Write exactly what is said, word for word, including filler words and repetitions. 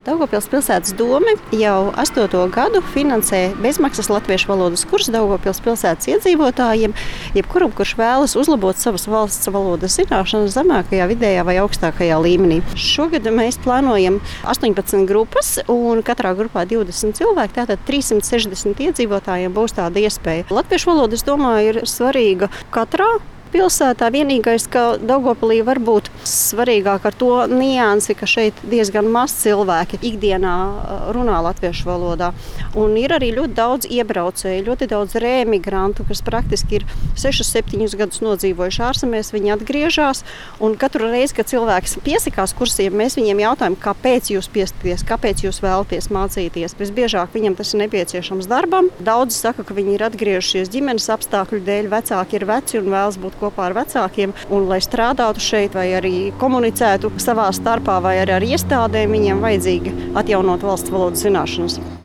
Daugavpils pilsētas dome jau astoto gadu finansē bezmaksas latviešu valodas kursus Daugavpils pilsētas iedzīvotājiem, jebkuram, kurš vēlas uzlabot savas valsts valodas zināšanas zemākajā, vidējā vai augstākajā līmenī. Šogad mēs plānojam astoņpadsmit grupas, un katrā grupā divdesmit cilvēki, tātad trīs simt sešdesmit iedzīvotājiem būs tāda iespēja. Latviešu valoda, es domāju, ir svarīga katrā pilsētā. Vienīgais, ka Daugavpilī var būt svarīgāk ar to niansi, ka šeit diezgan maz cilvēki ikdienā runā latviešu valodā. Un ir arī ļoti daudz iebraucēju, ļoti daudz reemigrantu, kas praktiski ir sešus, septiņus gadus nodzīvojuši ārzemēs. Viņi atgriežas, un katru reizi, kad cilvēks piesakās kursiem, mēs viņiem jautājam, kāpēc jūs piesakāties, kāpēc jūs vēlaties mācīties. Visbiežāk viņam tas ir nepieciešams darbam. Daudzi saka, ka viņi ir atgriežušies ģimenes apstākļu dēļ, vecāki ir veci un vēlas būt kopā ar vecākiem, un lai strādātu šeit vai arī komunicētu savā starpā vai arī ar iestādēm, viņiem vajadzīgi atjaunot valsts valodas zināšanas.